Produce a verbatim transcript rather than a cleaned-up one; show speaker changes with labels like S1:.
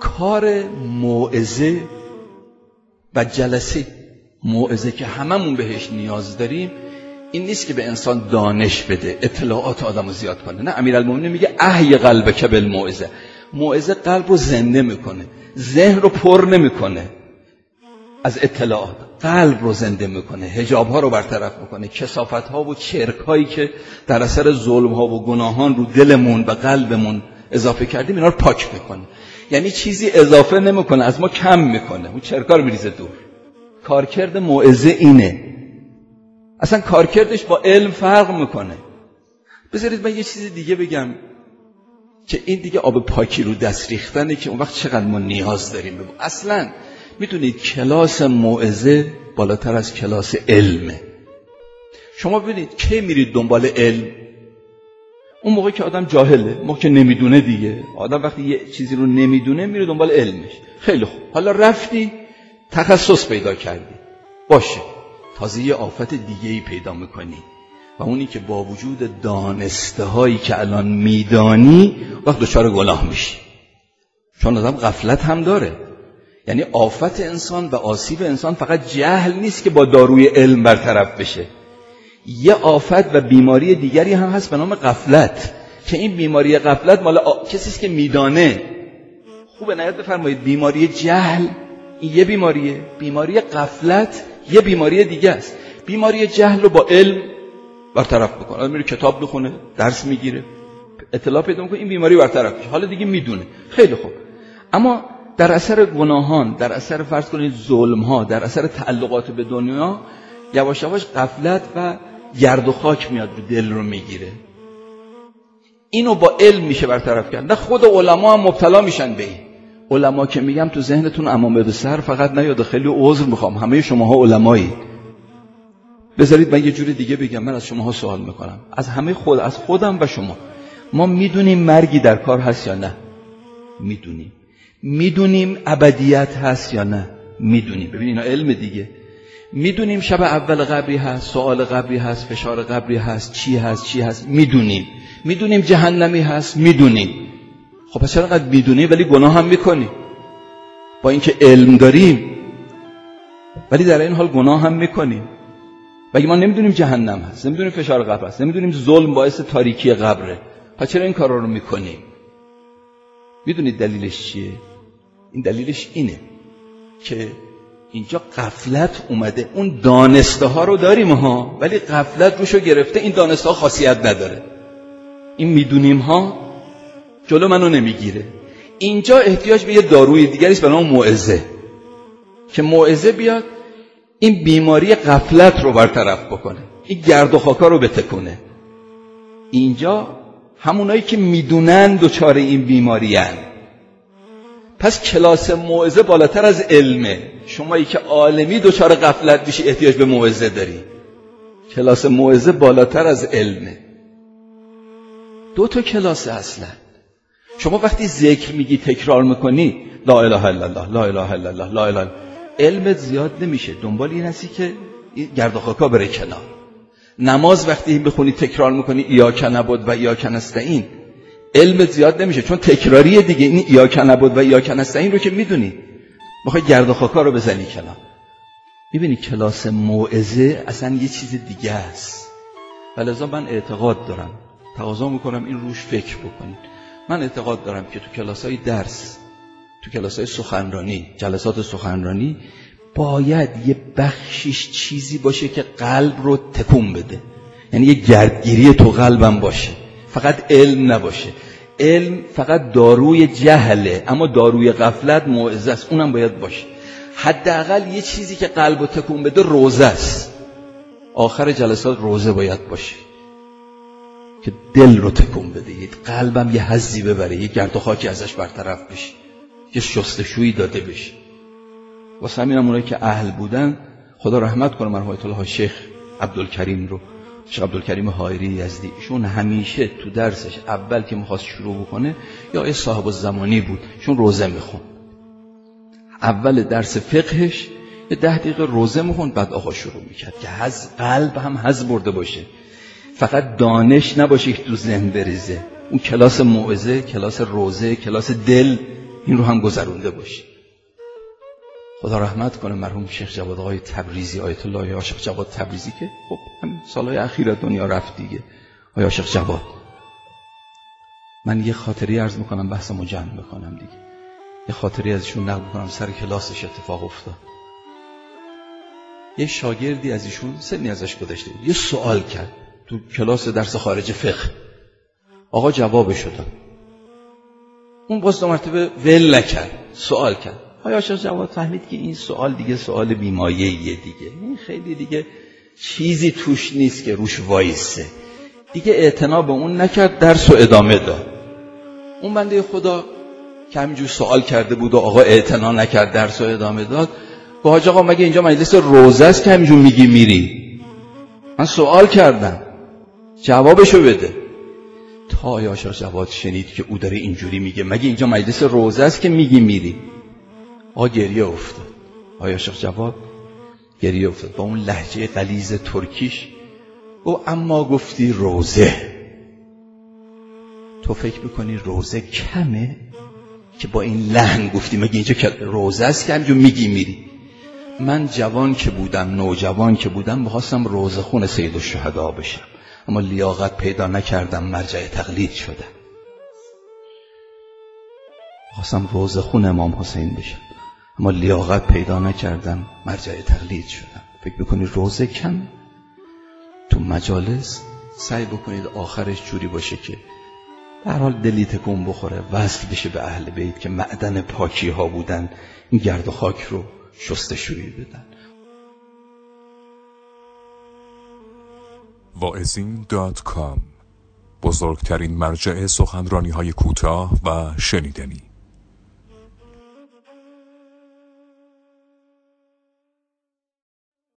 S1: کار موعظه و جلسه موعظه که هممون بهش نیاز داریم این نیست که به انسان دانش بده، اطلاعات آدمو زیاد کنه. نه، امیرالمومنین میگه احی قلبک بالموعظه. موعظه قلب رو زنده میکنه، ذهن رو پر نمیکنه از اطلاعات، قلب رو زنده میکنه، حجاب ها رو برطرف میکنه، کثافت ها و چرک هایی که در اثر ظلم ها و گناهان رو دلمون و قلبمون اضافه کردیم اینا رو پاک میکنه. یعنی چیزی اضافه نمیکنه، از ما کم میکنه، اون چرکا رو میریزه دور. کارکرد موعظه اینه. اصلا کارکردش با علم فرق میکنه. بذارید من یه چیز دیگه بگم که این دیگه آب پاکی رو دست ریختنه که اون وقت چقدر ما نیاز داریم ببین. اصلا میدونید کلاس موعظه بالاتر از کلاس علمه. شما ببینید کی میرید دنبال علم؟ اون موقع که آدم جاهله، موقع که نمیدونه دیگه. آدم وقتی یه چیزی رو نمیدونه میره دنبال علمش. خیلی خوب، حالا رفتی تخصص پیدا کردی، باشه، تازه یه آفت دیگه‌ای پیدا میکنی و اونی که با وجود دانسته هایی که الان میدانی وقت دچار گناه میشی، چون آدم غفلت هم داره. یعنی آفت انسان و آسیب انسان فقط جهل نیست که با داروی علم برطرف بشه، یه آفت و بیماری دیگری هم هست به نام غفلت که این بیماری غفلت مال آ... کسی است که میدانه. خوبه نهایت بفرمایید بیماری جهل این یه بیماریه، بیماری غفلت یه بیماری دیگه است. بیماری جهل رو با علم برطرف بکنه، آدم میره کتاب بخونه، درس میگیره، اطلاع پیدا میکنه، این بیماری برطرف میشه، حالا دیگه میدونه. خیلی خوب. اما در اثر گناهان، در اثر فرض کنید ظلم ها، در اثر تعلقات به دنیا، یواش یواش غفلت و گرد و خاک میاد رو دل رو میگیره. اینو با علم میشه برطرف کرد. نه خود علما هم مبتلا میشن به این. علما که میگم تو ذهنتون امامه به سر فقط نیاد، خیلی عذر میخوام، همه شماها علمایید. بذارید من یه جور دیگه بگم، من از شماها سوال میکنم، از همه خود از خودم و شما، ما میدونیم مرگی در کار هست یا نه؟ میدونیم. میدونیم ابدیت هست یا نه؟ میدونیم. ببین اینا علم دیگه. میدونیم شب اول قبری هست، سوال قبری هست، فشار قبری هست، چی هست چی هست، میدونیم. میدونیم جهنمی هست، میدونیم. خب پس چرا انقدر میدونیم ولی گناه هم میکنیم؟ با اینکه علم داریم ولی در این حال گناه هم میکنیم. بگی ما نمیدونیم جهنم هست، نمیدونیم فشار قبر هست، نمیدونیم ظلم باعث تاریکی قبره، پس چرا این کارا رو میکنیم؟ میدونید دلیلش چیه؟ این دلیلش اینه که اینجا غفلت اومده. اون دانسته ها رو داریم ها، ولی غفلت روشو گرفته. این دانسته ها خاصیت نداره. این میدونیم ها جلو منو نمیگیره. اینجا احتیاج به یه داروی دیگری است به نام موعظه، که موعظه بیاد این بیماری غفلت رو برطرف بکنه، این گرد و خاکا رو بتکونه. اینجا همونایی که میدونن دچار این بیماری هن. پس کلاس موعظه بالاتر از علمه. شمایی که عالمی دچار غفلت میشی احتیاج به موعظه داری. کلاس موعظه بالاتر از علمه. دو تا کلاس اصلا. شما وقتی ذکر میگی تکرار میکنی لا اله الا الله لا اله الا الله لا اله، علمت زیاد نمیشه، دنبال این هستی که گرد و خاکا بره کنار. نماز وقتی بخونی تکرار میکنی ایاک نعبد و ایاک نستعین، علمت زیاد نمیشه چون تکراریه دیگه. این ایاک نعبد و ایاک نستعین رو که میدونی، میخوای گرد و خاکا رو بزنی کنار. میبینی کلاس موعظه اصلا یه چیز دیگه است. ولذا من اعتقاد دارم، تقاضا میکنم این روش فکر بکنید. من اعتقاد دارم که تو کلاس‌های درس، تو کلاس‌های سخنرانی، جلسات سخنرانی باید یه بخشش چیزی باشه که قلب رو تکون بده. یعنی یه گردگیری تو قلبم باشه، فقط علم نباشه. علم فقط داروی جهله، اما داروی غفلت موعظه است، اونم باید باشه. حداقل یه چیزی که قلب رو تکون بده روزه است. آخر جلسات روزه باید باشه که دل رو تکون بده، یه قلبم یه حظی ببره، یه گرد و خاکی ازش برطرف بشه، یه شستشویی داده بشه. واسه همین هم اونایی که اهل بودن، خدا رحمت کنه مرحوم آیت الله شیخ عبدالکریم رو، شیخ عبدالکریم حائری یزدی، ایشون همیشه تو درسش اول که میخواست شروع بکنه یا ای صاحب الزمانی بود، چون روزه میخون، اول درس فقهش یه ده دقیقه روزه میخون، بعد آقا شروع میکرد که حظ قلب هم حظ برده باشه، فقط دانش نباشه که تو ذهن بریزه. اون کلاس موعظه، کلاس روزه، کلاس دل این رو هم گذرونده باشی. خدا رحمت کنه مرحوم شیخ جواد آقای تبریزی، آیت الله عاشق جواد تبریزی که خب همین سالهای اخیر دنیا رفت دیگه. آقای عاشق جواد، من یه خاطری عرض میکنم بحثمو جمع میکنم دیگه. یه خاطری ازشون نقل میکنم، سر کلاسش اتفاق افتاد. یه شاگردی از ایشون سنی ازش گذشته بود، یه سوال کرد تو کلاس درس خارج فقه. آقا جوابشو داد. اون باز دو مرتبه ول نکرد، سوال کرد. آقای عاشق جواد فهمید که این سوال دیگه سوال بیمایه‌ایه دیگه، این خیلی دیگه چیزی توش نیست که روش وایسه. دیگه اعتنا به اون نکرد، درس رو ادامه داد. اون بنده خدا که همینجور سوال کرده بود و آقا اعتنا نکرد، درس رو ادامه داد، گفت حاج آقا مگه اینجا مجلس روزه است که همینجور میگی میری؟ من سوال کردم، جوابشو بده. تا آقای عاشق جواد شنید که او داره اینجوری میگه، مگه اینجا مجلس روزه است که میگی میری؟ آقا گریه افتاد. آقای عاشق جواد گریه افتاد با اون لهجه غلیظ ترکیش. گفت اما گفتی روزه، تو فکر میکنی روزه کمه که با این لحن گفتی مگه اینجا روزه است که همینجور میگی میری؟ من جوان که بودم، نوجوان که بودم، می‌خواستم روزه خون سید الشهدا بشم، اما لیاقت پیدا نکردم، مرجع تقلید شدم. می‌خواستم روزه خون امام حسین بشم، اما لیاقت پیدا نکردم، مرجع تقلید شدم. فکر میکنی روزه کم؟ تو مجالس سعی بکنید آخرش جوری باشه که به هر حال دلی تکون بخوره، وصل بشه به اهل بیت که معدن پاکی ها بودن، این گرد و خاک رو شستشویی بدن.
S2: واعظین دات کام، بزرگترین مرجع سخنرانی های کوتاه و شنیدنی.